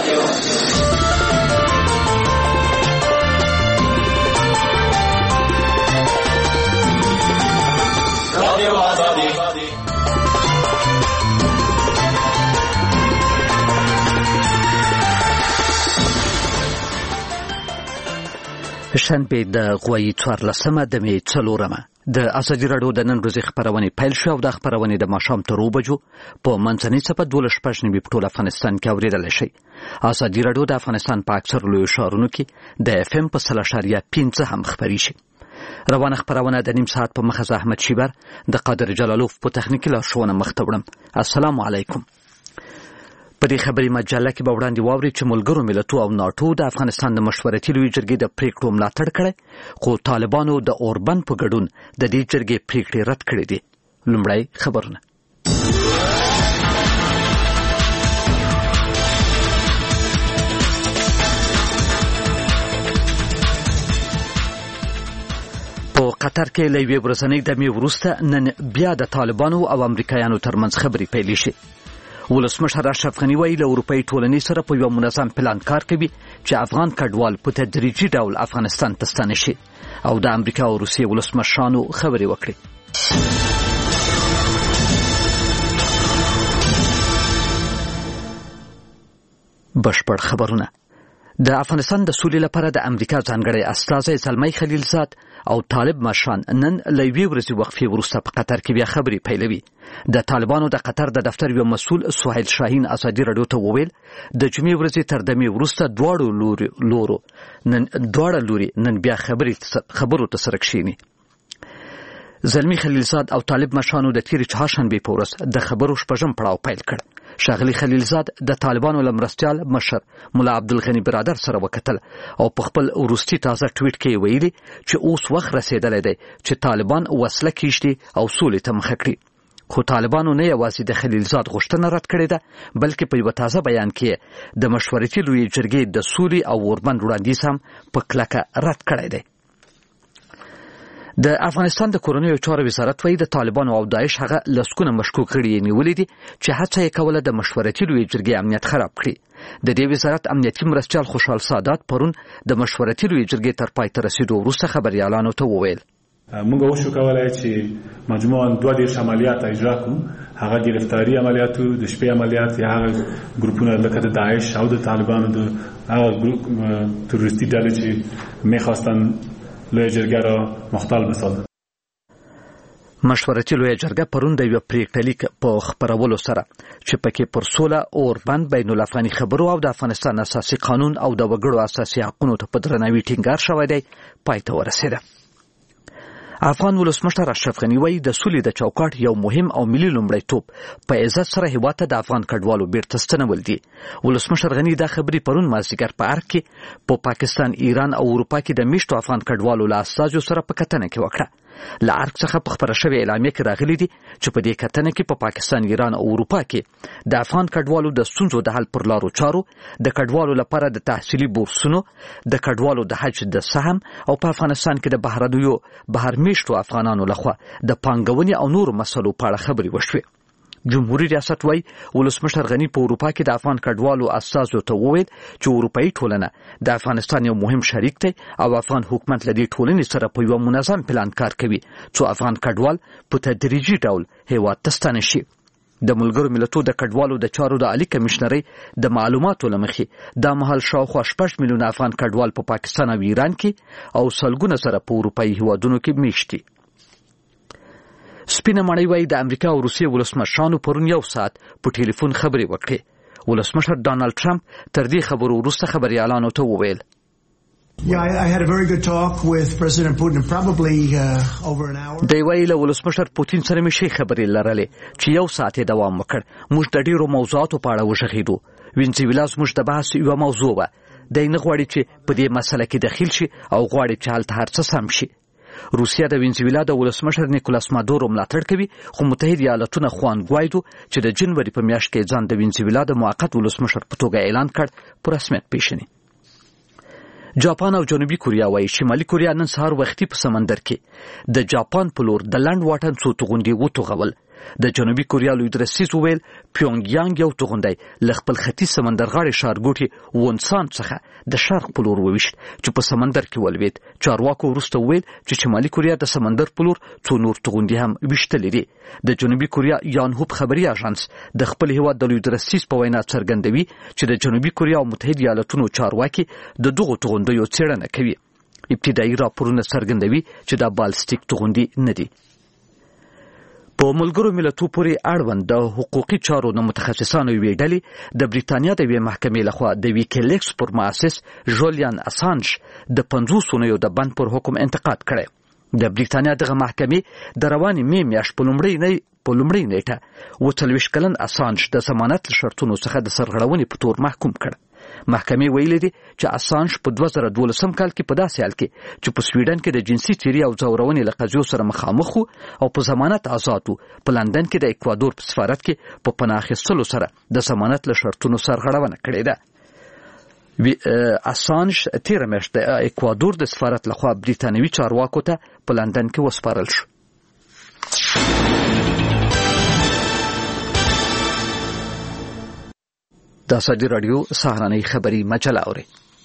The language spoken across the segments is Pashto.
شنبه د غوایی 14 د می 4 د ازادي راډیو د نن ورځې خبرونه پیل شو او د خبرونه د ماښام تر 2 بجو په منځنۍ صفه 12 په ټول افغانستان کې اوریدل شي. ازادي راډیو د افغانستان په اکثر لوی ښارونو کې د اف ام په 0.5 هم خبري شي. روانه خبرونه د نیم ساعت په مخه احمد شیبر د قادر جلالوف په تخنیکی لارښوونه مخته وړم. السلام علیکم. په دې خبري مجله کې به وړاندې واوري چې ملګرو ملتونو او ناتو د افغانستان د مشورتي لوی جرګې د پریکړو ملاتړ کړی، خو طالبانو د اوربن په ګډون د دې جرګې پریکړې رد کړې دي. لومړی خبرونه. په قطر کې له یوې ورځنۍ دمې وروسته نن بیا د طالبانو او امریکایانو ترمنځ خبرې پیلې شي. ولسمشر اشرف غنی وایي له اروپایي ټولنې سره په یو منظم پلان کار کوي چې افغان کډوال په تدریجي ډول افغانستان ته ستانه شي او د امریکا او روسیې ولسمشرانو خبرې وکړي. بشپړ خبرونه. د افغانستان د سولې لپاره د امریکا ځانګړی استازی زلمی خلیلزاد او طالب مشران نن له یوې ورځې وقفې وروسته په قطر کې بیا خبرې پیلوي. د طالبانو د قطر د دفتر یو مسؤل سهیل شاهین ازادي راډیو ته وویل د جمعې ورځې تر دمې وروسته دواړه لوري نن بیا خبرو ته سره کښېني. زلمی خلیلزاد او طالب مشرانو د تیرې چهارشنبې په ورځ د خبرو شپږم پړاو پیل کړ. ښاغلي خلیلزاد د طالبانو له مرستیال مشر ملا عبدالغني برادر سره وکتل او په خپل وروستي تازه ټویټ کې ویلي چې اوس وخت رسیدلی دی چې طالبان وسله کیږدي او سولې ته مخه کړي. خو طالبانو نه یوازې د خلیلزاد غوښتنه رد کړې ده، بلکې په یو تازه بیان کې د مشورتي لوی جرګې د سولې او اوربند وړاندیز هم په کلکه رد کړی دی. د افغانستان د کورنیو چارو وزارت وایي د طالبانو او داعش هغه لسکونه مشکوک غړي نیولې دي چې هڅه یې کوله د مشورتي لوی جرګې امنیت خراب کړي. د دې وزارت امنیتي مرستیال خوشحال سادات پرون د مشورتي لوی جرګې تر پای ته رسیدو وروسته خبريالانو ته وویل موږ وشو کولای چې مجموعاً 2 عملیات اجرا کړو. هغه گرفتاری عملیاتو د شپې عملیات یا هغه ګروپونه لکه د داعش او د طالبانو د هغه ګروپ تروریستي ډلې چې میخواستن لوی جرګه را مختل بسازه. مشورتي لوی جرګه پرون د یو پریکړه لیک په خبرولو سره چې پکې پر سوله اوربند بین الافغاني خبرو او د افغانستان اساسي قانون او د وګړو اساسي حقوقو ته په درناوي ټینګار شوی دی پای ته ورسېده. افغان ولسمشر اشرف غنی وایي د سولې د چوکاټ یو مهم او ملي لومړیتوب په عزت سره هیواد ته د افغان کډوالو بیرته ستنول دي. ولسمشر غنی دا خبرې پرون مازدیګر په ارګ کې په پاکستان، ایران او اروپا کې د میشتو افغان کډوالو له استازو سره په کتنه کې وکړه. له ارګ څخه په خبره شوې اعلامیه کې راغلي دي چې په دې کتنه کې په پاکستان، ایران او اروپا کې د افغان کډوالو د ستونزو د حل پر لارو چارو، د کډوالو لپاره د تحصیلي بورسونو، د کډوالو د حج د سهم او په افغانستان کې د بهرنیو بهرمیشتو افغانانو لخوا د پانګونې او نورو مسلو په اړه خبرې وشوې. جمهوریت ریاست وایي ولسمشر غنی په اروپا کې د افغان کډوالو استازو ته وویل چې اروپایي ټولنه د افغانستان یو مهم شریک دی او افغان حکومت له دې ټولنې سره په یو منظم پلان کار کوي چې افغان کډوال په تدریجي ډول هیواد ته ستانه شي. د ملګرو ملتونو د کډوالو د چارو د عالی کمشنرۍ د معلوماتو له مخې دا مهال شاوخوا 6 میلیونه افغان کډوال په پاکستان او ایران کې او سلګونه سره په اروپایي هیوادونو کې میشتي. سپینه ماڼۍ وایي د امریکا او روسیې ولسمشرانو پرون یو ساعت په ټلیفون خبرې وکړې. ولسمشر ډانلډ ټرمپ تر دې خبرو وروسته خبريالانو ته وویل I had a very good talk with President Putin, probably over an hour. دی وایي له ولسمشر پوتین سره مې شي خبرې لرلې چې یو ساعت یې دوام وکړ. موږ د ډیرو موضوعاتو په اړه وشخېدو. وینزویلا زموږ د بحث یوه موضوع وه. دی نه غواړي چې په دې مسله کې دخیل شي او غواړي چې هلته هر څه سم شي. روسیا د وینزویلا د ولسمشر نیکولاس مادورو ملاتړ کوي، خو متحده ایالاتونه خوان ګوایدو چې د جنوري په میاشت کې ځان د وینزویلا د موقت ولسمشر په توګه اعلان کړ په رسمیت پیژني. جاپان او جنوبي کوریا وایي شمالي کوریا نن سهار وختي په سمندر کې د جاپان په لور د لنډ واټن څو توغندي وتوغول. د جنوبي کوریا لوی درسیز وویل پیونګیانګ یو توغندی له خپل ختیځ سمندرغاړې ښارګوټي وونسان څخه د شرق په لور وویشت چې په سمندر کې ولوېد. چارواکو وروسته وویل چې شمالي کوریا د سمندر په لور څو نور توغندي هم ویشتلي دي. د جنوبي کوریا یانهوب خبري اژانس د خپل هیواد د لوی درسیز په وینا څرګندوي چې د جنوبي کوریا او متحده ایالاتونو چارواکي د دغو توغندیو څېړنه کوي. ابتدایي راپورونه څرګندوي چې دا بالستیک توغندي نه دي. په ملګرو ملتونو پورې اړوند د حقوقي چارو نه متخصصانو یوې ډلې د بریتانیا د یوې محکمې لخوا د ویکیلیکس پر مؤسس جولیان اسانج د 50 اونیو د بند پر حکم انتقاد کړی. د بریتانیا دغه محکمې د روانې مې میاشت په لومړۍ نیټه 40 کلن اسانج د ضمانت له شرطونو څخه د سرغړونې په تور محکوم کړ. محکمې ویلي دي چې اسانج په 2012 کال کې په داسې حال کې چې په سویډن کې د جنسي تیري او ځورونې له قضیو سره مخامخ وو او په ضمانت آزاد وو، په لندن کې د اکوادور په سفارت کې په پناه اخیستلو سره د ضمانت له شرطونو سرغړونه کړې ده. اسانج تیر میاشت د اکوادور د سفارت لخوا بریتانوي چارواکو ته په لندن کې وسپارل شو. د ازادي راډیو سهارنۍ خبري مجله اوري.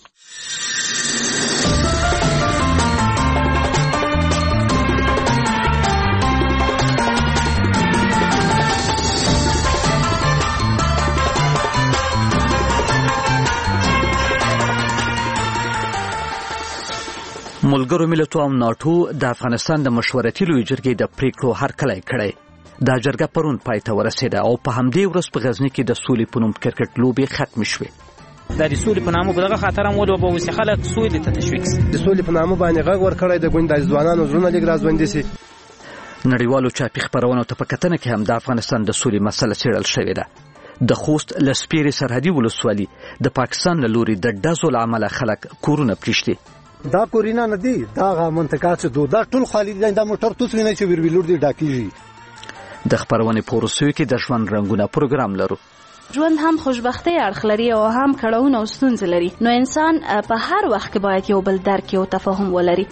ملګرو ملتونو او ناټو د افغانستان د مشورتي لوی جرګې د پریکړو هرکلی کړی. دا جرګه پرون پای ته ورسېده او په همدې ورځ په غزني کې د سولې په نوم کرکټ لوبې ختمې شوې. د سولې په نامه په دغه خاطر هم ولو به وسه خلک سولې ته تشویق سي. د سولې په نامه باندې غږ ورکړی د ګوند د ځوانانو زړونه لږ راځوندي سي. نړیوالو چاپی خبرونو ته په کتنه کې هم د افغانستان د سولې مسله څېړل شوې ده. د خوست لسپيري سرحدي ولسوالي د پاکستان له لوري د ډزو له امله خلک کورونه پریشتي. دا کورینا نه دی، دا منطقه څه دا ټول خالي دي، دا موټر توس ویني چې ویرولور دي ډاکیږي. د خبرونې پورسوي کې د ژوند رنگونه پروګرام لرو. ژوند هم خوشبختي اړخ لري او هم کړهونه او ستونزې لري، نو انسان په هر وخت کې باید یو بل درک او تفاهم ولري.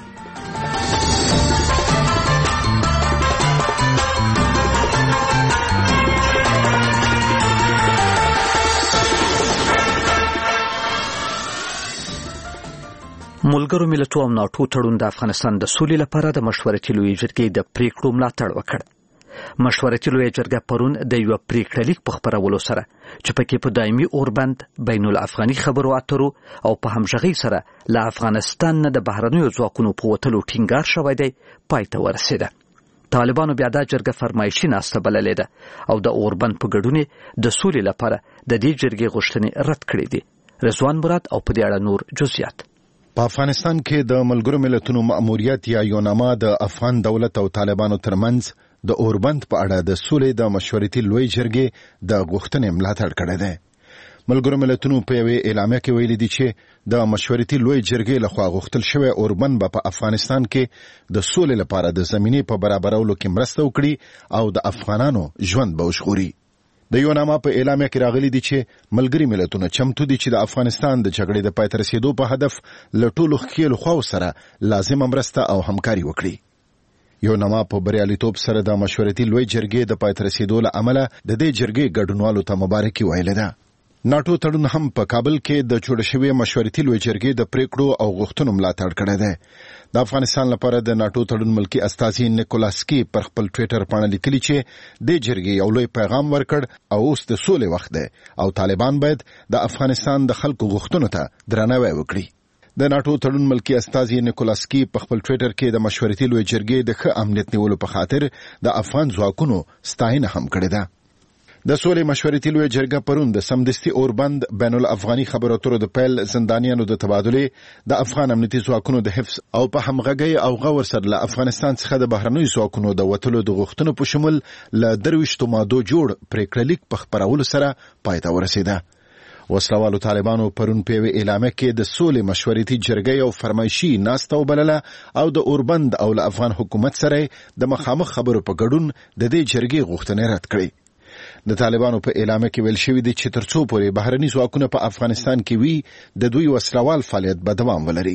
ملګرو ملتونو او ناټو تړون د افغانستان د سولې لپاره د مشورتي لوی جرګې د پریکړو ملاتړ وکړ. مشورتي لوی جرګه پرون د یو پریکړه لیک په خبرولو سره چې پکې په دایمي اوربند بین الافغاني خبرو اترو او په همغږۍ سره له افغانستان نه د بهرنیو ځواکونو په وتلو ټینګار شوی دی پای ته ورسېده. طالبانو بیا دا جرګه فرمایشي ناسته بللې ده او د اوربند په ګډون د سولې لپاره د دې جرګې غوښتنې رد کړې دي. رضوان مراد او په دې اړه نور جزئیات. په افغانستان کې د ملګرو ملتونو مأموریت یا یوناما د افغان دولت او طالبانو ترمنځ د اوربند په اړه د سولې د مشورتي لوی جرګې د غوښتنې ملاتړ کړی دی. ملګرو ملتونو په یوې اعلامیه کې ویلي دي چې د مشورتي لوی جرګې لخوا غوښتل شوی اوربند به په افغانستان کې د سولې لپاره د زمینې په برابرولو کې مرسته وکړي او د افغانانو ژوند به وژغوري. د یوناما په اعلامیه کې راغلي دي چې ملګري ملتونه چمتو دي چې د افغانستان د جګړې د پای ته رسیدو په هدف له ټولو ښکېلو خواو سره لازمه مرسته او همکاري وکړي. یوناما په بریالیتوب سره د مشورتي لوی جرګې د پای ته رسیدو له امله د دې جرګې ګډونوالو ته مبارکي ویلې ده. ناټو تړون هم په کابل کې د جوړ شوی مشورتي لوی جرګې د پریکړو او غوښتنو ملاتړ کړی دی. د افغانستان لپاره د ناټو تړون ملکی استازي نیکولاسکی پر خپل ټوئیټر باندې لیکلي چې د جرګې یو لوی پیغام ورکړ او اوس د سولې وخت دی او طالبان باید د افغانستان د خلکو غوښتنو ته درناوی وکړي. د ناټو تړون ملکی استازي نیکولاسکی په خپل ټوئیټر کې د مشورتي لوی جرګې د ښه امنیت نیولو په خاطر د افغان ځواکونو ستاینه هم کړې ده. د سولې مشورتي لوی جرګه پرون د سمدستي اوربند بین الافغاني خبرو اترو د پیل زندانیانو د تبادلې د افغان امنیتي ځواکونو د حفظ او په همغږۍ او غور سره له افغانستان څخه د بهرنیو ځواکونو د وتلو د غوښتنو په شمول له 23 مادو جوړ پریکړه لیک په خبرولو سره پای ته ورسېده. وسلوالو طالبانو پرون په اعلامیه کې د سولې مشورتي جرګې او فرمایشي ناسته وبلله او د اوربند او له افغان حکومت سره د مخامخ خبرو په ګډون د دې جرګې غوښتنې رد کړې. د طالبانو په اعلامیه کې ویل شوی دی چې ترڅو پورې بهرني ځواکونه په افغانستان کې وي د دوی وسلوال فعالیت به دوام ولري.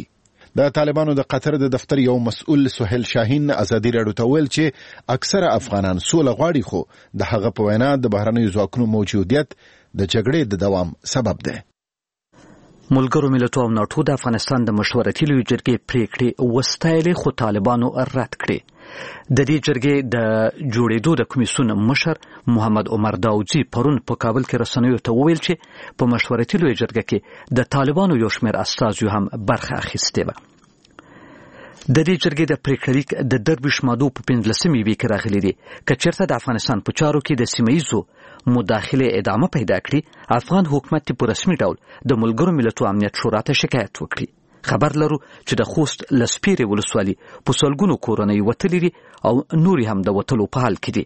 د طالبانو د قطر د دفتر یو مسؤل سهیل شاهین ازادي راډیو ته ویل چې اکثره افغانان سوله غواړي، خو د هغه په وینا د بهرنیو ځواکونو موجودیت د جګړې د دوام سبب دی. ملګرو ملتونو او ناټو د افغانستان د مشورتي لویې جرګې پریکړې وستایلې، خو طالبانو رد کړې. د دې جرګې د جوړېدو د کمیسیون مشر محمد عمر داودزي پرون په کابل کې رسنیو ته وویل چې په مشورتي لویې جرګه کې د طالبانو یو شمېر استازیو هم برخه اخیستې وه. د دې جرګې د پریکړې لیک د 23 مادو په 15مې ویک راغلی دی. که چېرته د افغانستان په چارو کې د سیمه ییزو مداخله ادامه پیدا کړي، افغان حکومت په رسمي ډول د ملګرو ملتونو امنیت شورا ته شکایت وکړي. خبر لرو چې د خوست لسپیرې ولسوالي په سلګونو کورنۍ وتلې دي او نورې هم د وتلو په حال کې دي.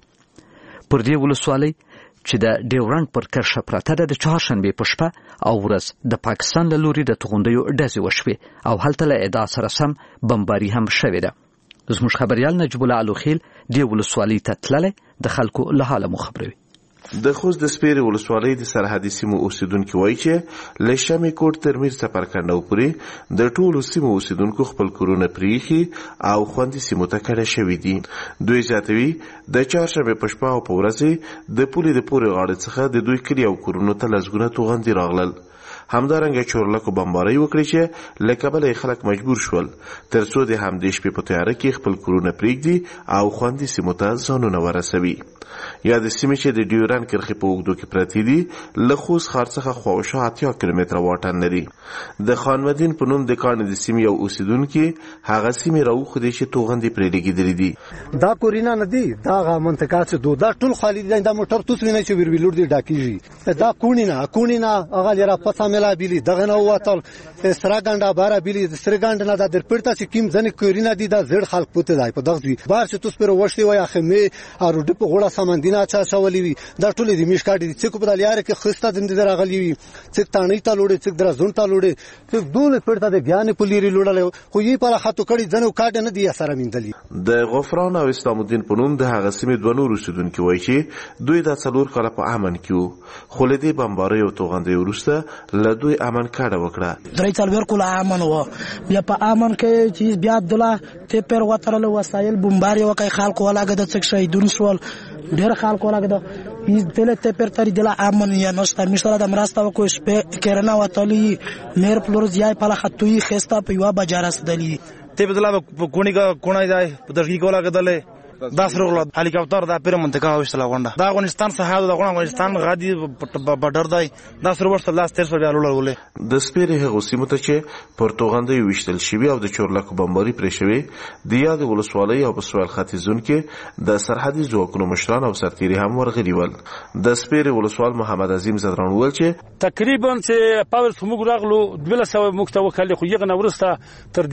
پر دې ولسوالۍ چې د ډیورنډ پر کرښه پرته ده، د چهارشنبې په شپه او ورځ د پاکستان له لوري د توغندیو ډزې وشوې او هلته له ادعا سره سم بمباري هم شوې ده. زموږ خبریال نجیب الله الوخیل دې ولسوالۍ ته تللی د خلکو له حاله مو خبروي. د خوست د سپیرې ولسوالۍ د سرحدي سیمو اوسیدونکو وایي چې له شمې کوټ تر میر څپرکنډو پورې د ټولو سیمو اوسیدونکو خپل کورونه پریښي او خوندي سیمو ته کډه شوي دي. دوی زیاتوي د چهارشنبې په شپه او په ورځ د پولې د پورې غاړې څخه د دوی کلي او کورونو ته لسګونه توغندي راغلل. همدارنګه چورلکو بمبارۍ وکړي چې له کبله یې خلک مجبور شول تر څو د همدې شپې په تیاره کې خپل کورونه پرېږدي او خوندي سیمو ته ځانونه ورسوي. یا د سیمې چې د ډیورنډ کرښې په اوږدو کې پرتې دي له خوست ښار څخه خواوشا 80 کیلومتره واټن لري. د خانمدین په نوم د کاڼي د سیمې یو اوسیدونکي هغه سیمې راوښودې چې توغندي پرې لګېدلې دي. دا کورونه نه دي، دا هغه منطقه چې دا ټول خالي دي. دا موټر توس ویني چې ویلور دي ډاکیږي. دا کونی نه هغه لرا پتا ملا بیلی دغه نو واتل سراګانډا بارا بیلی سرګانډ نه د پرتا چې کیم ځنې کورونه دي دا زړ خلک پته دی په دغه بار چې توس پر وښتي وای اخمه ارو د په غوړه سمندینه چا شولې وي. دا ټول دي میشکاډي دي چې په دلیاره کې خسته دند راغلی وي، چې تانې ته لوړې چې درا زون ته لوړې چې دوله پرتا د بیان پولیری لوړل خو یې پر خاطو کړي ځنو کاټ نه دی سره میندلی. د غفران او اسلام الدین په نوم د هغه سیمې دوه نور اوسیدونکو وایي چې دوی د څلور کاله په امن کې خو له دې بمبارۍ او توغندۍ وروسته له دوی امن کاډه وکړه. درې څلور کاله امن و، بیا په امن کې چې بیا عبدالله ته پر وترل وسایل بمبارۍ وکړي، خلکو ولاګه د څک شهیدون شول، ډېر خلکو ولاګه د دله ته پر تر دله امن یا نشته مشره د مرسته وکړي. شپه کرنا وتلی میر پلورز یای په لختوي خسته په یو بجار استدلی ته بدلا کونی کا کونای ځای په دغه کې ولاګه دله 10 رغله هلیکاپټر دا پر منطقه وشتله غونډه د افغانستان څخه د افغانستان غادي بډر دی 10 ورځې لاس تر سره ولولې. د سپیرې هغه سیمه ته چې پرتګاندې وشتل شوی او د چورلکو بمباري پرې شوی د یاد ولسوالۍ او په سوال ختیځون کې د سرحدي ځواکونو مشران او سرتیري هم ورغلي ول. د سپیرې ولسوال محمد عظیم زدران ول چې تقریبا چې پاور سموږ راغلو 1200 مختوکل خو یغه نورسته تر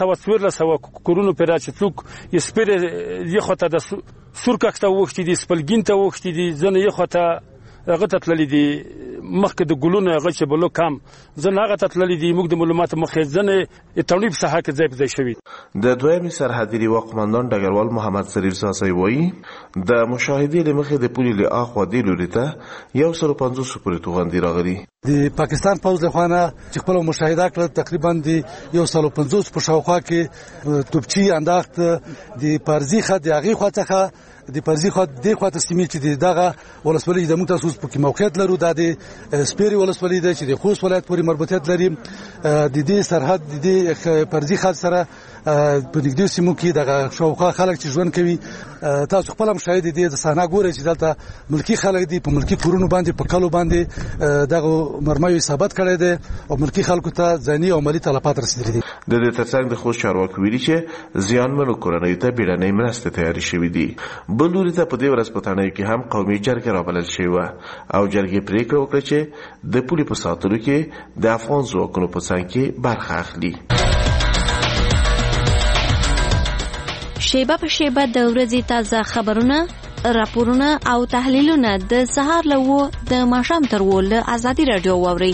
1400 کورونو پر راځي څوک یې سپیرې ته د سورکښته وختي دي سپلګین ته وختي دي ځنه یې خته هغه ته تللی دي مخکې د ګلونو هغه چې بلو کم ځنه هغه ته تللی دي موږ د معلوماتو مخې ځنه تولید ساحه کې ځای په ځای شوي. د دویمې سرحدي نیوا قماندان ډګروال محمد سریر ساسي وایي د مشاهدې له مخې د پولې له اخوا دی لوري ته 150 پورې توغندي راغلي. د پاکستان پوځ له خوانه چې خپل مشاهده کړ تقریبا د 150 په شاوخوا کې توپچی انداخت د پارزي خد هغه خوا څخه د پارزي خد د خوا ته سیمې چې دغه ولسوالۍ د متاسوس په کې موقعیت لرو د سپیري ولسوالۍ د چې د خوست ولایت پورې مربوطیت لري. د دې سرحد د پارزي خد سره په نږدې سیمو کې دغه شاوخوا خلک چې ژوند کوي. تاسو خپل مشاهده دي د صحنه ګورئ چې دلته ملکی خلک دي په ملکی کورونو باندې په کلو باندې دغه مرمایو ثابت کړی دی او ملکی خلکو ته ځاني او مالی تلفات رسیدلي دي. د دې ترڅنګ د خوست چارواکي ویلي چې زیانمنو کورنیو ته بیړنۍ مرستې تیارې شوې دي. بل لوري ته په دې ورځ په تڼیو کې هم قومي جرګه رابلل شوې وه او جرګې پرېکړه وکړه چې د پولې په ساتلو کې د افغان ځواکونو په څنګ کې برخه اخلي. شیبه په شیبه د ورځې تازه خبرونه، راپورونه او تحلیلونه د سهار له د ماښام تر له ازادي راډیو واورئ.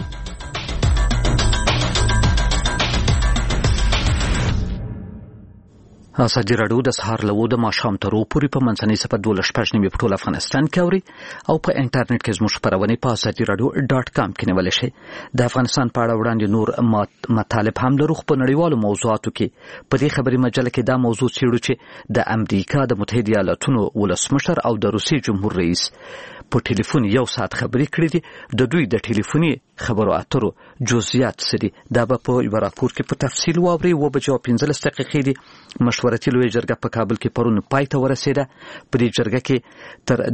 ازادي راډیو د سهار له 9 د ماښام تر 2 پورې په منځنۍ سپه 12 په ټول افغانستان کې اوري او په انټرنیټ کې زموږ خبرونه په azadiradio.com کې نیول شي. د افغانستان په اړه وړاندې نور مطالب هم لرو په نړیوالو موضوعاتو کې. په دې خبري مجله کې دا موضوع څیړو چې د امریکا د متحده ایالاتونو ولسمشر او د روسي جمهور رئیس په ټلیفون یو ساعت خبرې کړې دي. د دوی د ټلیفوني خبرو اترو جزئیات سری دا په یو راپور کې په تفصیل واوري. 15 دقیقې دي. مشورتي لوی جرګه په کابل کې پرون پای ته ورسېده. په دې جرګه کې تر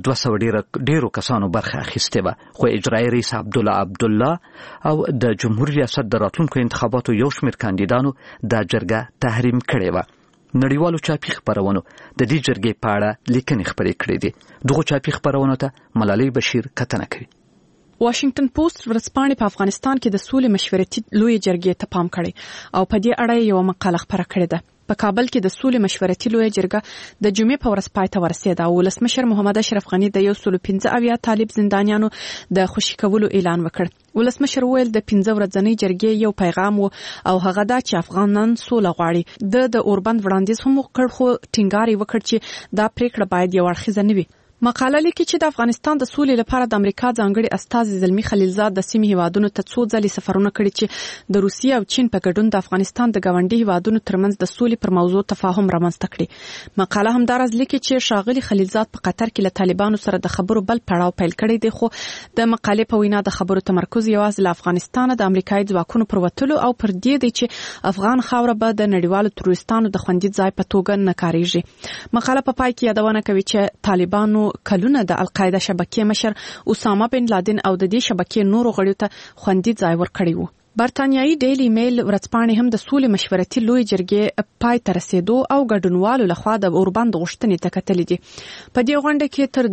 3200 ډیرو کسانو برخه اخیسته و، خو اجرایي رئیس عبدالله او د جمهور ریاست د راتلونکو انتخاباتو یو شمېر کاندیدانو دا جرګه تحریم کړې و. نړیوالو چاپی خبرونو د دې جرګې په اړه لیکنې خبرې کړې دي. دغه چاپی خبرونو ته ملالۍ بشیر کتنه کوي. واشنگټن پوسټ ورځپاڼې په افغانستان کې د سولې مشورتي لوی جرګې ته پام کړی او په دې اړه یو مقاله خبره کړې ده. په کابل کې د سولې مشورتي لوی جرګه د جمعې په ورځ پای ته ورسېده او ولسمشر محمد اشرف غني د 115 طالب زندانیانو د خوشي کولو اعلان وکړ. ولسمشر ویل د 15 ورځنۍ جرګې یو پیغام او هغه دا چې افغانان سوله غواړي. د اوربند وړاندیز هم وکړ، خو ټینګار یې وکړ چې دا پریکړه باید یو اړخیزه نه وي. مقاله لیکي چې د افغانستان د سولې لپاره د امریکا ځانګړي استازي زلمی خلیلزاد د سیمې هیوادونو ته څو ځلې سفرونه کړي چې د روسیې او چین په ګډون د افغانستان د ګاونډي هیوادونو ترمنځ د سولې پر موضوع تفاهم رامنځته کړي. مقاله هم دا راز لیکي چې ښاغلي خلیلزاد په قطر کې له طالبانو سره د خبرو بل پړاو پیل کړی دی، خو د مقالې په وینا د خبرو تمرکز یوازې له افغانستان د امریکایي ځواکونو پر وتلو او پر دې دی چې افغان خاوره به د نړیوالو تروریستانو د خوندي ځای په توګه نه کاریږي. مقاله په پای کې یادونه کوي چې طالبانو کلونه د القاعده شبکې مشر اسامه بن لادن او د دې شبکې نورو غړیو ته خوندي ځای ورکړی وو. برتانیایی ډیلی میل ورځپاڼې هم د سولې مشورتي لوی جرګې پای ته رسیدو او ګډونوالو لخوا د اوربند غوښتنې ته کتلې دي. په دې غونډه کې تر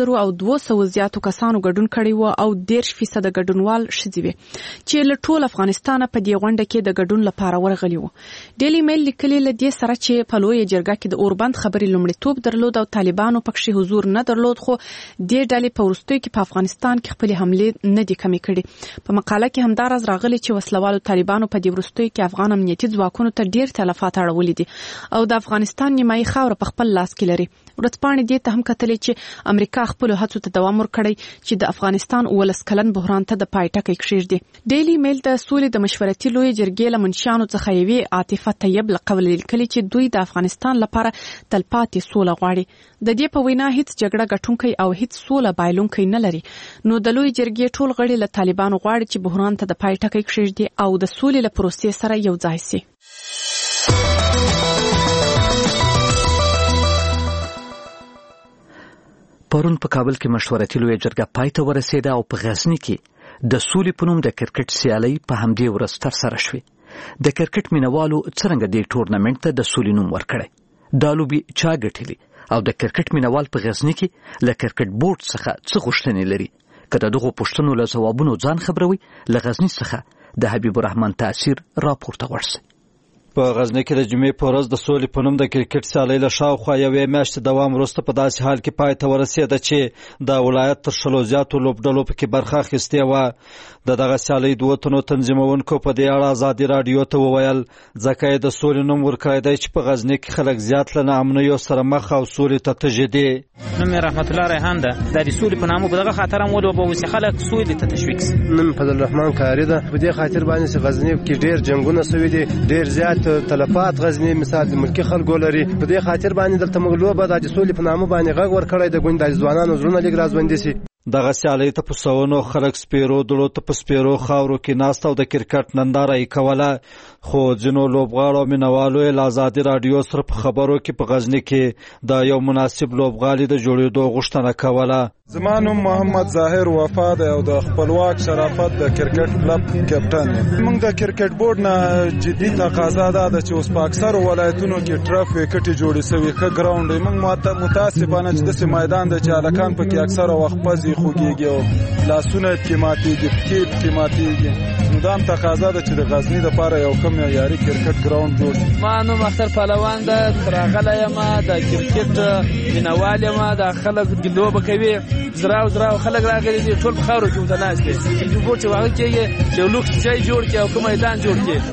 3200 زیاتو کسانو ګډون کړی وو او 10% ګډونوال ښځې وې چې له ټول افغانستان په دې غونډه کې د ګډون لپاره ورغلي وو. ډیلی میل لیکلي له دې سره چې په لوی جرګه کې د اوربند خبرې لومړیتوب درلود او طالبانو پکې حضور نه درلود، خو دې ډلې په وروستیو کې په افغانستان کې خپل حملې نه دي کمې کړې. په مقاله کې هم دا راز راغلی چې وسلوالو طالبانو په دې وروستیو کې افغان امنیتي ځواکونو ته ډیر تلفات اړولي دي او د افغانستان نیمایي خاوره په خپل لاس کې لري. ورځپاڼې دې ته هم کتلې چې امریکا خپل هڅو ته دوام ورکړی چې د افغانستان 19 کلن بحران ته د پای ټکی کېږدي. ډیلی میل د سولې د مشورتي لوی جرګې له منشیانو څخه یوې عاطفه طیب له قول لیکلي چې دوی د افغانستان لپاره تلپاتې سوله غواړي. د دې په وینا هیڅ جګړه ګټونکی او هیڅ سوله بایلونکی نه لري. نو د لوی جرګې ټول غړي له طالبانو غواړي چې بحران ته د پای ټکی کېږدي او د سولې له پروسې سره یو ځای شي. پرون په کابل کې مشورتي لوی جرګه پای ته ورسېده او په غزني کې د سولې په نوم د کرکټ سیالي په همدې ورځ ترسره شوې. د کرکټ مینوالو څرنګه د ټورنمنټ ته د سولې نوم ورکړی، دا لوبې چا ګټلې او د کرکټ مینوال په غزني کې له کرکټ بورډ څخه څه غوښتنې لري؟ که د دغو پوښتنو له ځوابونو ځان خبروي، له غزني څخه د حبیب الرحمن تاثیر راپورته ورسي. په غزني کې د جمعې په ورځ د سولې په نوم د کرکټ سیالۍ له شاوخوا یوې میاشتې دوام وروسته په داسې حال کې پای ته ورسېده چې د ولایت تر 60 زیاتو لوبډلو پکې برخه اخیستې وه. دغه سیالۍ 2 تنو تنظیمونکو په دې اړه ازادي راډیو ته وویل ځکه یې د سولې نوم ورکړی دی چې په غزني کې خلک زیات له ناامنیو سره مخ او سولې ته تږي دي. نوم یې رحمت الله ریحان ده. د سولې په نامه په دغه خاطر هم ولوبه چې خلک سولې ته تشویق سي. نوم فضل الرحمن کاری ده. په دې خاطر باندې چې غزني کې ډېر جنگونه شوي دي، ډېر زیات تلفات غزني مثال د ملکی خلکو لري. په دې خاطر باندې دلته موږ لوبه د سولې په نامه باندې غږ ورکړی د ګوند د ځوانانو زړونه لږ راځوندي سي. دغه سیالۍ ته په سوونو خلک سپیرو دلو ته په سپیرو خاورو کې ناست او د کرکټ ننداره یې کوله، خو ځینو لوبغاړو او مینوالو یې له ازادي راډیو سره په خبرو کې په غزني کې د یو مناسب لوبغالي د جوړېدو غوښتنه کوله. زما نوم محمد ظاهر وفا دی او د خپلواک شرافت د کرکټ کلب کپټن یم. موږ د کرکټ بورډ نه جدي تقاضا ده چې اوس په اکثرو ولایتونو کې ټرف وکټې جوړې سوي ښه ګراوند دی. موږ متاسفانه چې داسې میدان دی چې هلکان پکې اکثره وخت پزې خوږېږي او لاسونه یې پکې ماتېږي، پښې پکې ماتېږي. نو دا هم تقاضا ده چې د غزني دپاره یو ښه معیاري کرکټ ګراوند جوړ شي. ما نوم اختر پهلوان ده، راغلی یم د کرکټ مینوال یم. دا خلک لوبه کوي، زراو خلک راغلي دي، ټول په خاورو کې وداناست دي چې هغه کېږي چې یو لوکس ځای جوړ کړي او کوم میدان جوړ کړي.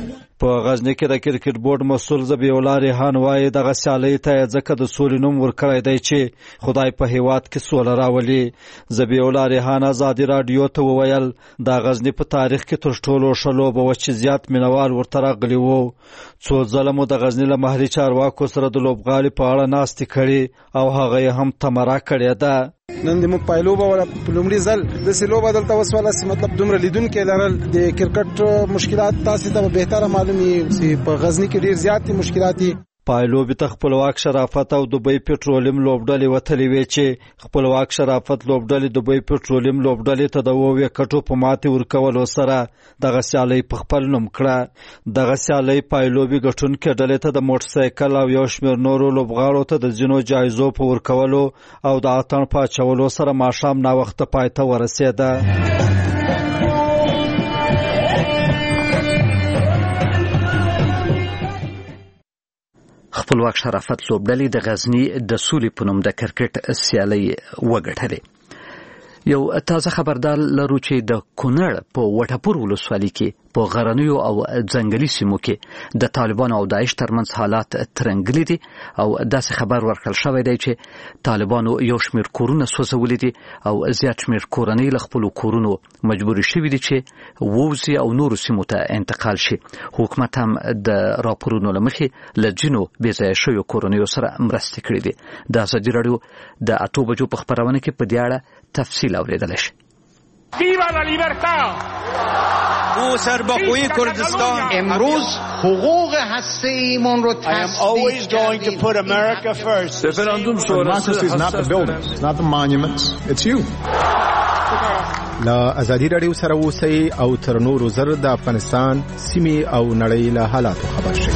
په غزنی کې د کرکټ بورډ مسول ذبیح الله ریحان وایي دغه سیالۍ ته ځکه د سولې نوم ورکړی دی چې خدای په هیواد کې سوله راولي. ذبیح الله ریحان ازادي راډیو ته وویل د غزنی په تاریخ کې تر ټولو ښه لوبه وه چې زیات مینوال ورته راغلي وو. څو ځله مو د غزنی له محلي چارواکو سره د لوبغالي په اړه ناستې کړي او هغه یې هم تمره کړې ده. نن د موږ پایلوبه ولا پلومړي ځل د سلوبه دلته وسواله سي مطلب دومره لیدونکو لرل د کرکټ مشکلات تاسو ته به تر معلومي سي په غزنی کې ډیر زیات مشکلات دي. پایلوبي ته خپلواک شرافت او دوبۍ پټرولیم لوبډلې وتلې وې چې خپلواک شرافت لوبډلې دوبۍ پټرولیم لوبډلې ته د 2 وکټو په ماتې ورکولو سره دغه سیالۍ په خپل نوم کړه. دغه سیالۍ پایلوبي ګټونکې ډلې ته د موټرسایکل او یو شمېر نورو لوبغاړو ته د ځینو جایزو په ورکولو او د اتڼ په اچولو سره ماښام ناوخته پای ته ورسېده. خپلواک شرافت لوبډلې د غزنی د سولې په نوم د کرکټ سیالۍ وګټلې. یو تازه خبردار لرو چې د کونړ په وټپور ولسوالۍ کې په غرنیو او ځنګلي سیمو کې د طالبانو او داعش ترمنځ حالات ترنګلي دي او داسې خبر ورکړل شوی دی چې طالبانو یو شمېر کورونه سوځولي دي او زیات شمېر کورنۍ له خپلو کورونو مجبوري شوي دي چې ووځي او نورو سیمو ته انتقال شي. حکومت هم د راپورونو له مخې له ځینو بېځایه شویو کورنیو سره مرستې کړې دي. د ازادي راډیو د 8 بجو په خپرونه کې په دې اړه تفصیل اوریدلی شي. ویوا لا لیبرتا ما سرباخوی کردستان امروز حقوق هسته‌ایمون رو تصدیق کردیم. Democracy is not the buildings, it's not the monuments, it's you. لا ازادي راډیو سره اوسئ او تر نورو زر د افغانستان سیمې او نړۍ له حالاتو خبر شئ.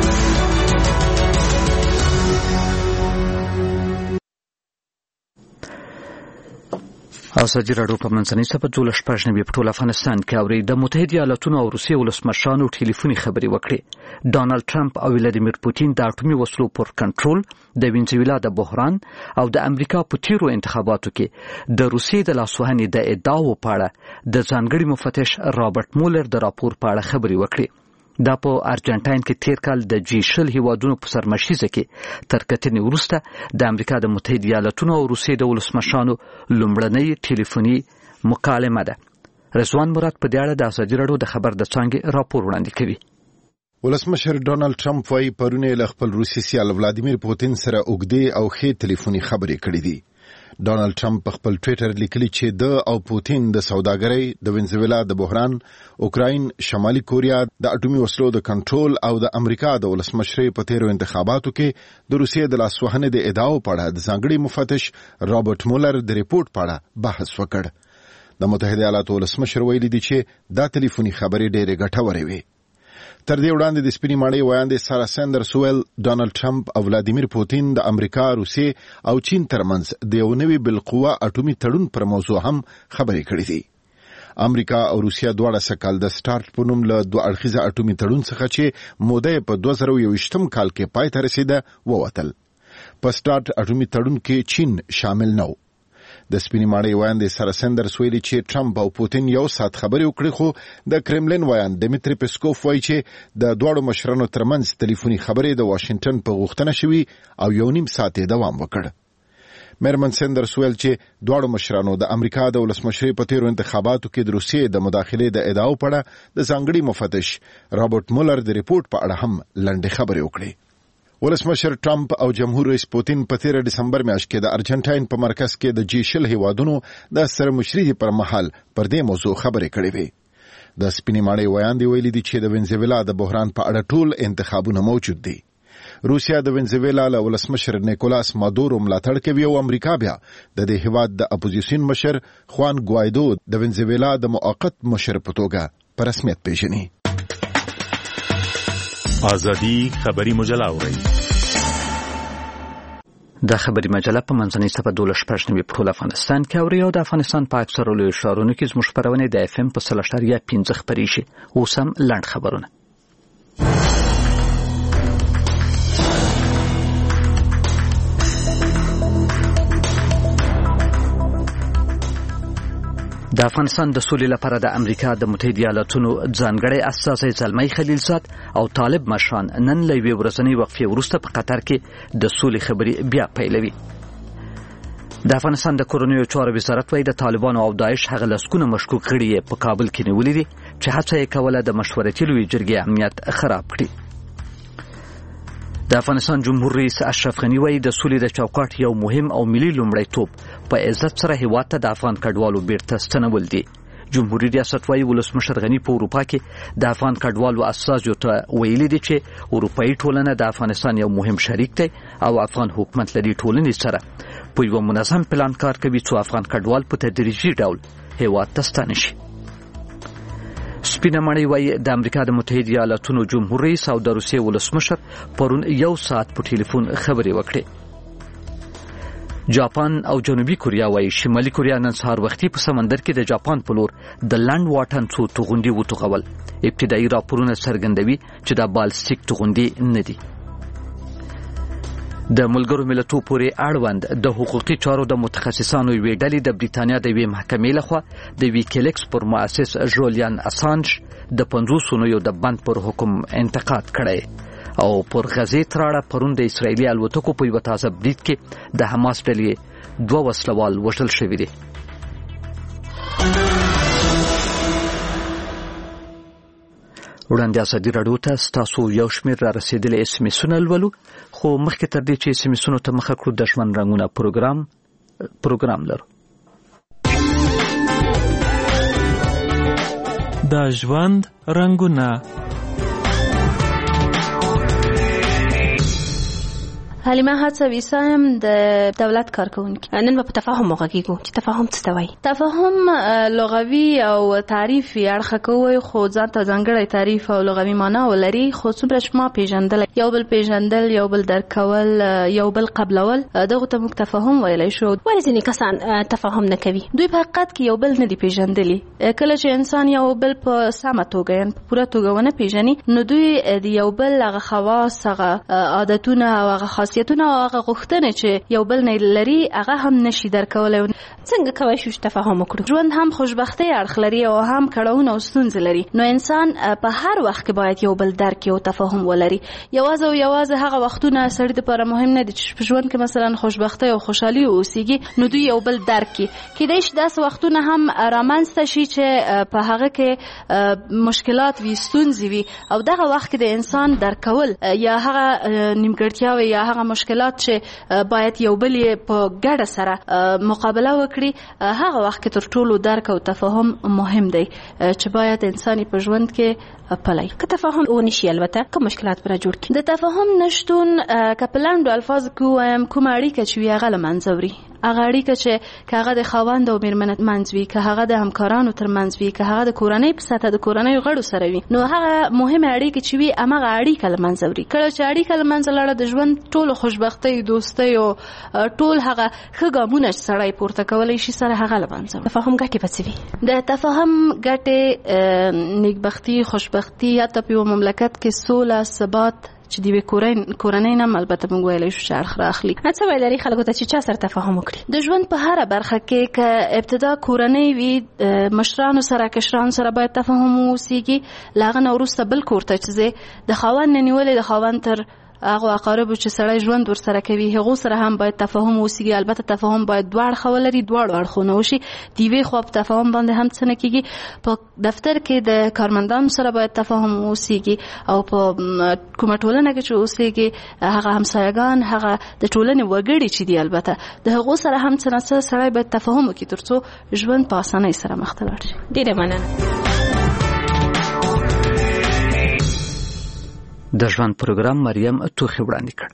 ازادي راډیو په منځنۍ صفحه 12 په ټول افغانستان کې اوري د متحده ایالاتونو او روسیې ولسمشرانو ټلیفوني خبري وکړي. ډانلډ ټرمپ او ولادیمیر پوتین د اټومي وسلو پر کنټرول د وینزویلا د بحران او د امریکا په تیرو انتخاباتو کې د روسیې د لاسوهنې د ادعاو په اړه د ځانګړي مفتش رابرټ مولر د راپور په اړه خبري وکړي. دا په ارجنټاین کې تیر کال د G20 هیوادونو په سرمشیزه کې تر کتنې وروسته د امریکا د متحده ایالاتونو او روسیې د ولسمشرانو لومړنۍ ټلیفوني مکالمه ده. رضوان مراد په دې اړه د ازادي راډیو د خبر د څانګې راپور وړاندې کوي. ولسمشر ډونالد ټرمپ وايي پرونه له خپل روسي سیال ولادیمیر پوتین سره اوږدې او ښې ټلیفوني خبرې کړې دي. ډونالد ټرمپ په خپل ټوئیټر لیکلي چې د او پوتین د سوداګرۍ د وینزویلا د بحران، اوکراین، شمالي کوریا د اټومي وسلو د کنټرول او د امریکا د ولسمشرۍ په تیرو انتخاباتو کې د روسیې د لاسوهنې د ادعاو په اړه د ځانګړي مفتش رابرټ مولر د ریپورت په اړه بحث وکړ. د متحده ایالاتو ولسمشر ویلي دي چې دا ټلیفوني خبرې ډېرې ګټورې وې. تر دې وړاندې د سپینې ماڼۍ ویاندې سارا ساندرز ویل ډونالد ټرمپ او ولادیمیر پوتین د امریکا، روسیې او چین ترمنځ د یو نوي بالقوه اټومي تړون پر موضوع هم خبرې کړې دي. امریکا او روسیه دواړه سکهال د سٹارټ په نوم له دوه اړخیزه اټومي تړون څخه چې موده په 2021 کال کې پای ته رسیده ووتل. په سٹارټ اټومي تړون کې چین شامل نه و. د سپینې ماڼۍ ویاندې سارا ساندرز ویلي چې ټرمپ او پوتین یو ساعت خبرې وکړې، خو د کرملین ویاند ډیمیټری پیسکوف وایي چې د دواړو مشرانو ترمنځ ټلیفوني خبرې د واشنگټن په غوښتنه شوي او 1.5 ساعت دوام وکړ. میرمن ساندرز ویل چې دواړو مشرانو د امریکا د ولسمشرۍ په تیرو انتخاباتو کې د روسیې د مداخلې د ادعاو په اړه د ځانګړي مفتش رابرټ مولر د ریپورت په اړه هم لنډې خبرې وکړې. ولسمشر ټرمپ او جمهور رئیس پوتین په 13 دسمبر میاشت کې د ارجنټاین په مرکز کې د G20 هیوادونو د سرمشرۍ پر مهال پر دې موضوع خبرې کړې وې. د سپینې ماڼۍ ویاندې ویلي دي چې د وینزویلا د بحران په اړه ټول انتخابونه موجود دي. روسیا د وینزویلا له ولسمشر نیکولاس مادورو ملاتړ کوي او امریکا بیا د دې هیواد د اپوزیسیون مشر خوان ګوایدو د وینزویلا د موقت مشر په توګه په رسمیت پیژني. ازادي خبري مجله اوري. د خبري مجله په منځنۍ صفحه 12 په ټول افغانستان کې اوري او د افغانستان په اکثرو لویو ښارونو کې زموږ خبرونه د FM په 3.5 خبري شي. اوس هم لاند خبرونه. د افغانستان د سولې لپاره د امریکا د متحده ایالاتونو ځانګړی استازی زلمی خلیلزاد او طالب مشران نن له یوې ورځنۍ وقفې وروسته په قطر کې د سولې خبرې بیا پیلوي. د افغانستان د کورنیو چارو وزارت وايي د طالبانو او داعش هغه لسګونه مشکوک غړي په کابل کې نیولي دي چې هڅه یې کوله د مشورتي لویې جرګې امنیت خراب کړي. د افغانستان جمهور رئیس اشرف غنی وايي د سولې د چوکاټ یو مهم او ملي لومړیتوب په عزت سره هیواد ته د افغان کډوالو بیرته ستنول دي. جمهوریت ریاست وايي ولسمشر غنی په اروپا کې د افغان کډوالو استازو ته ویلي دي چې اروپאי ټولنه د افغانستان یو مهم شریک دی او افغان حکومت لري ټولنې سره په یو منظم پلان کار کوي چې افغان کډوال په تدریجي ډول هیواد ته ستانه شي. سپینه مړی وايي د امریکا د متحده ایالاتونو جمهور رئیس او د روسیې ولسمشر پرون 1 ساعت په ټلیفون خبرې وکړې. جاپان او جنوبي کوریا وايي شمالي کوریا نن سهار وختي په سمندر کې د جاپان په لور د لنډ واټن څو توغندي وټغول. ابتدایي راپورونه څرګندوي چې د بالستیک توغندي نه دي. د ملګرو ملتونو پورې اړوند د حقوقي چارو د متخصصانو یوې ډلې د بریتانیا د یوې محکمې لخوا د ویکیلیکس پر مؤسس جولیان اسانج د 50 اونیو د بند پر حکم انتقاد کړی او پر غزې تراړه پرون د اسرایلی الوتکو په یو تازه برید کې د حماس ډلې 2 وسلوال وژل شوي دي. وړاندې ازادي راډیو ته ستاسو یو شمېر را رسېدلي اس ام اسونه لولو، خو مخکې تر دې چې اس ام اسونو ته مخه کړو د ژوند رنګونه پروګرام لرو. د ژوند رنګونه حلیمه هڅوي سم د دولت کارکونکي. نن په تفاهم وغږیږو چې تفاهم څه ته وایي. تفاهم لغوي او تعریفي اړخ کوي، خو ځان ته ځانګړی تعریف او لغوي معنا ولري. خو څومره شما پیژندل، یو بل پیژندل، یو بل درک کول، یو بل قبلول، دغه ته موږ تفاهم ویلی شو. ولې ځینې کسان تفاهم نه کوي؟ دوی په حقیقت کې یو بل نه دي پیژندلی. کله چې انسان یو بل په سمه توګه یا په پوره توګه ونه پیژني، نو دوی د یو بل هغه خواص، هغه عادتونه او هغه خاصیتونه او هغه غوښتنې چې یو بل نه لري هغه هم نشي درکولی. څنګه کولی شو چې تفاهم وکړو؟ ژوند هم خوشبختۍ اړخ لري او هم کړاوونه او ستونزې لري، نو انسان په هر وخت کې باید یو بل درک او تفاهم ولري. یوازې هغه وختونه سړي دپاره مهم نه دي چې په ژوند کې مثلا خوشبختۍ او خوشحالي اوسیږي، نو دوی یو بل درک کړي. کیدای شي داسې وختونه هم رامنځته شي چې په هغه کې مشکلات وي، ستونزې وي، او دغه وخت کې د انسان درک کول یا هغه نیمګړتیاوې یا هغه مشکلات چې باید یو بل په ګډه سره مقابله وکړي، هغه وخت کې تر ټولو درک او تفاهم مهم دی چې باید انسان په ژوند کې پلی. که تفاهم ونشي البته کوم مشکلات به جوړ کړي. د تفاهم نشتون که په لنډو الفاظو کې ووایم کومه اړیکه چې وي هغه له منځه وړي. هغه اړیکه چې که هغه د خاوند او مېرمن منځ وي، که هغه د همکارانو تر منځ وي، که هغه د کورنۍ په سطحه د کورنیو غړو سره وي، نو هغه مهمه اړیکه چې وي همغه اړیکه له منځه وړي. کله چې اړیکه له منځه لاړه، د ژوند ټولو خوشبختۍ، دوستۍ او ټول هغه ښه ګامونه چې سړی پورته کولی شي سره هغه له منځه وړي. تفاهم ګټې به څه وي؟ د تفاهم ګټې نیکبختي، خوشبختي، حتی په یو مملکت کې سوله، ثبات چې دی کورنۍ نه البته موږ ویلی شو چې اړخ راخلي. څه ویل لري خلکو ته چې چا سره تفاهم وکړي؟ د ژوند په هره برخه کې که ابتدا کورنۍ وي، مشرانو سره کشرانو سره باید تفاهم اوسیږي. له هغه نه وروسته بل کور ته چې ځې، د خاوند نه نیولې د خاوند تر هغه اقاربو چې سړی ژوند ورسره کوي هغو سره هم باید تفاهم اوسیږي. البته تفاهم باید دوه اړخه ولري، دواړو اړخونه وشي. د یوې خوا په تفاهم باندې هم څه نه کېږي. په دفتر کې د کارمندانو سره باید تفاهم اوسیږي، او په کومه ټولنه کې چې اوسیږي هغه همسایګان، هغه د ټولنې وګړي چې دي، البته د هغو سره هم څه نه څه سړی باید تفاهم وکړي تر څو ژوند په اسانۍ سره مخ ته لاړ شي. ډېره مننه. د ژوند پروګرام مریم توخی وړاندې کړ.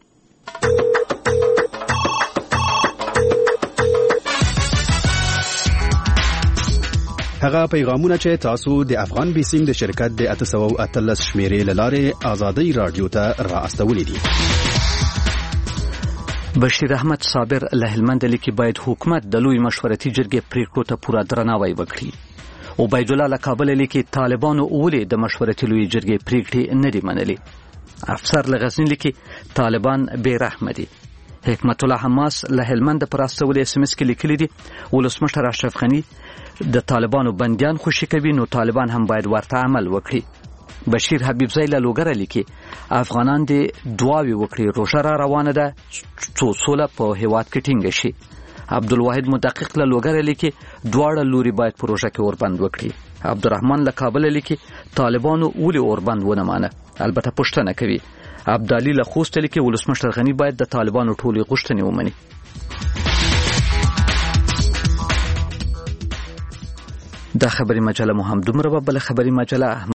هغه پیغامونه چې تاسو د افغان بیسیم د شرکت د 813 شمیرې لاره آزادۍ رادیو ته را استولې دي. بشیر احمد صابر له هلمند لیکي باید حکومت د لوی مشورتي جرګې پریکړو ته پوره درناوی وکړي. عبید الله له کابل لیکي طالبانو اولې د مشورتي لوی جرګې پریکړې نه دي منلي. افسر له غزنی لیکي طالبان بے رحمه دي. حکمت الله حماس له هلمند پر استولې اس ام اس کې لیکلي دي ولسمشر اشرف غنی د طالبانو بنديان خوشي کوي نو طالبان هم باید ورته عمل وکړي. بشیر حبیبزی له لوګره لیکي افغانان دې دعاوې وکړي روژه را روانه ده څو سوله په هیواد کې ټینګ شي. عبدالواحد مدقق له لوګره لیکي دواړه لوري باید پروژه کې اوربند وکړي. عبدالرحمن له کابل لیکي طالبانو ولې اوربند ونه مانه البته پوښتنه کوي. عبدالي له خوست لیکي ولسمشر غنی باید د طالبانو ټولې غوښتنې ومني. دا خبري مجله مو هم دومره بل خبري مجله